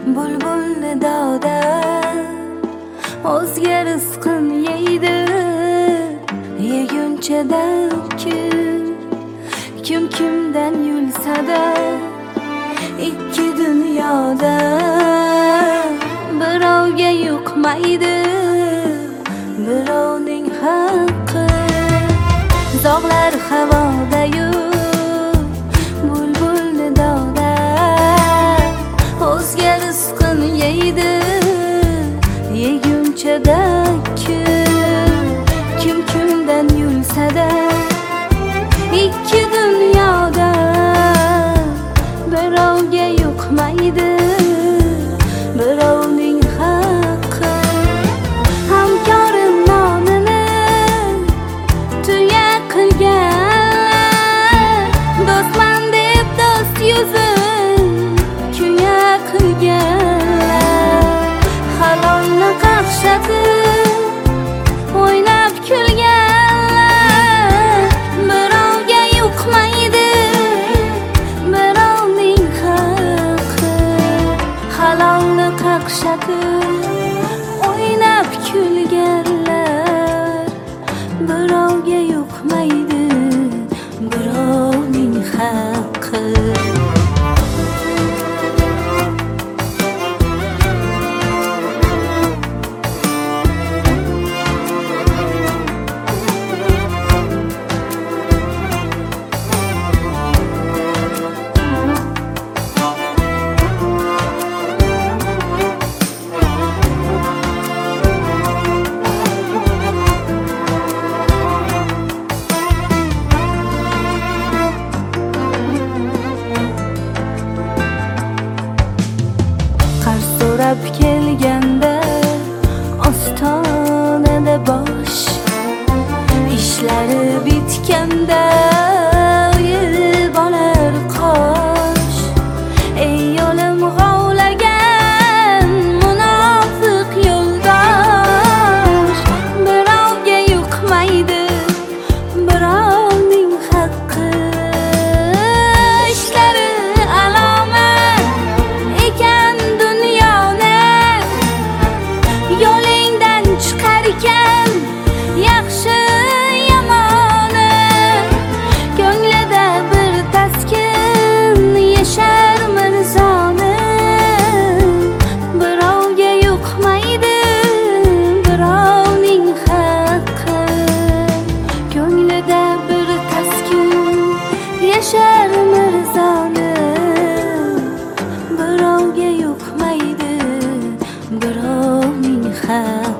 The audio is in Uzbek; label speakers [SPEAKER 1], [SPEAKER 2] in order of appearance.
[SPEAKER 1] bulbulni doda o'zga rizqin yeydi yegunchadan kim kimdan yulsa-da ikki dunyoda birovga yuqmaydi birovning haqqi. Dog'lar havoda-yu bulbulni doda o'zga rizqin yeydi yegunchada kim kimdan yulsa-da ikki dunyoda birovga yuqmaydi birovning haqqi. Hamkorim nomini tuya qilgan do'stman deb do'st yuzin kuya qilgan halolni qaqshatib o'ynab kulgan birovga yuqmaydi birovning haqqi. Halolni qaqshatib o'ynab kulganlar birovga yuqmaydi birovning haqqi. Qarz so'rab kelganda ostonada bosh ishlari bitganda uyib olar qosh. Ey yo'lim g'ovlagan munofiq yo'ldosh birovga yuqmaydi birovning haqqi. Ishlari alomat ekan yo'lingdan chiqarkan yaxshi yomoni ko'nglida bir taskin yashar mirzoni. Birovga yuqmaydi birovning haqqi. Ko'nglida bir taskin yashar mirzoni birovga yuqmaydi birovning haqqi.